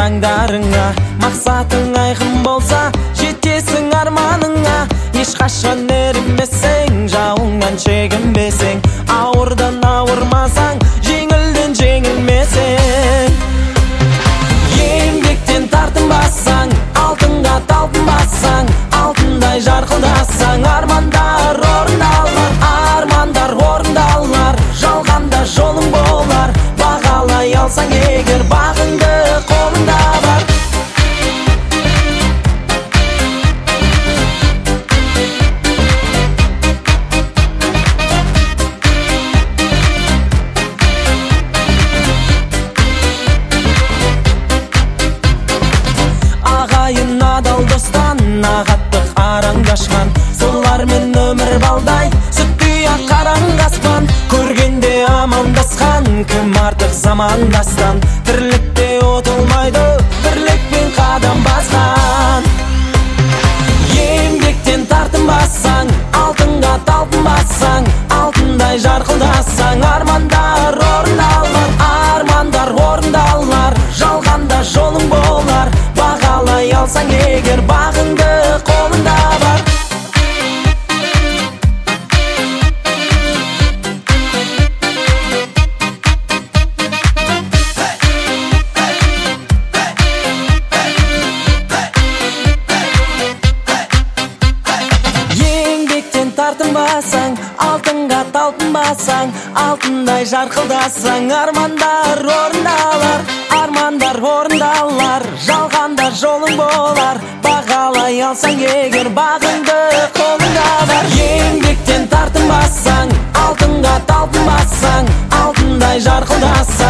таңдарыңа. Мақсатың айқын болса, жетесің арманыңа. Ешқашан ерінбесең, жауыңнан шегінбесең. Ауырдан ауырмасаң, жеңілден жеңілмесең. Еңбектен тартынбасаң, алтынға талпынбасаң, алтындай жарқылдасаң, армандар орындалар, армандар орындалар. Жалғанда жолың болар, бағалай алсаң егер, бағыңды қолыңда бар. Ағайын адал достан, ағаттық араңдашқан, солармен өмір балдай, сүттей ақ қараңғаспан. Көргенде амандасқан, кім артық замандастан. Тірлікте ұтылмайды, бірлікпен қадам басқан. Еңбектен тартынбасаң, алтынға талпынбасаң, алтындай жарқылдасаң, армандар орындалар, армандар орындалар. Жалғанда жолың болар, бағалай алсаң егер, бағыңды қолыңда бар. Еңбектен тартынбасаң, алтынға талпынбасаң, алтындай жарқылдасаң, армандар орындалар, армандар орындалар. Жалғанда жолың болар, бағалай алсаң егер, бағыңды қолыңда бар. Еңбектен тартынбасаң, алтынға талпынбасаң, алтындай жарқылдасаң.